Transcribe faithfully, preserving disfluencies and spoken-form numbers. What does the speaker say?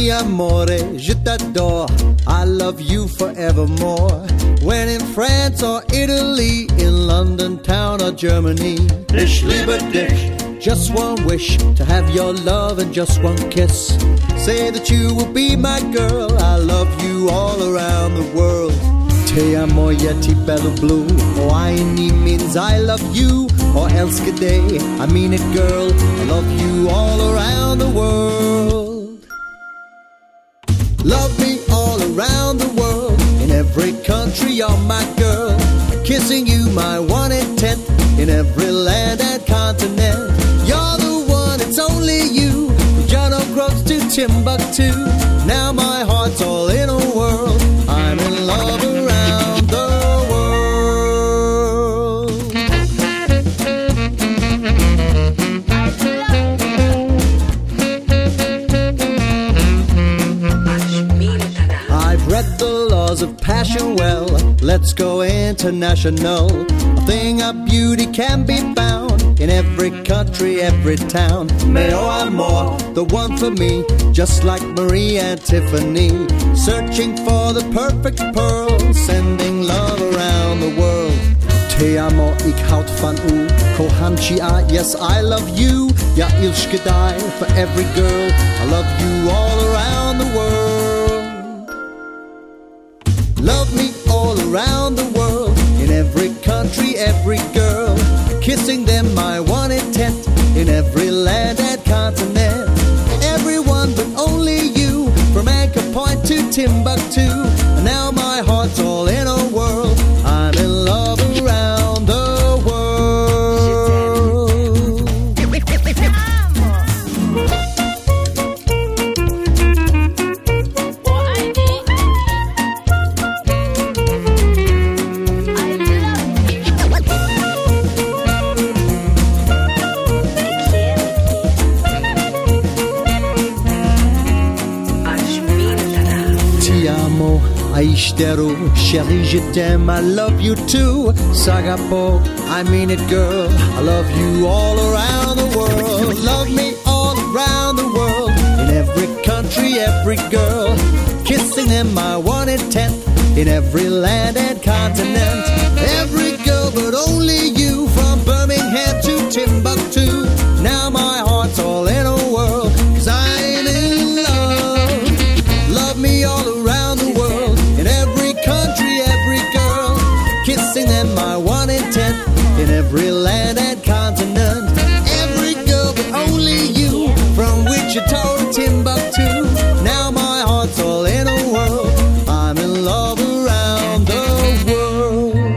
Mi amore, je t'adore, I love you forevermore. When in France or Italy, in London town or Germany, ich liebe dich. Just one wish, to have your love and just one kiss. Say that you will be my girl, I love you all around the world. Te amo, yeti bello blue, or aini means I love you, or else good day, I mean it girl, I love you all around the world. Love me all around the world, in every country you're my girl. Kissing you my one intent, in every land and continent. You're the one, it's only you, from John O'Groats to Timbuktu. Now my heart's all in a whirl, I'm in love around the world. I've read the laws of passion well, let's go international. A thing of beauty can be found in every country, every town. Meo amor, the one for me, just like Marie and Tiffany. Searching for the perfect pearl, sending love around the world. Te amo, ik houd van u, kocham cię, yes I love you. Ja ilske dig, for every girl, I love you all around the world. Love me all around the world, in every country, every girl. Kissing them my one intent, in every land and continent. Everyone but only you, from Anchor Point to Timbuktu. And now my heart's all in a whirl, I'm in love around the world. Aishiteru, chérie, je t'aime, I love you too. Sagapo, I mean it girl, I love you all around the world. Love me all around the world, in every country, every girl. Kissing them my one intent, in every land and continent. Every girl but only you, from Birmingham to Timbuktu. Now my heart's all in a whirl, 'cause I'm in love. Love me all around the world, in every country, every girl. Kissing them my one intent, in every land and continent. Every girl but only you, from Wichita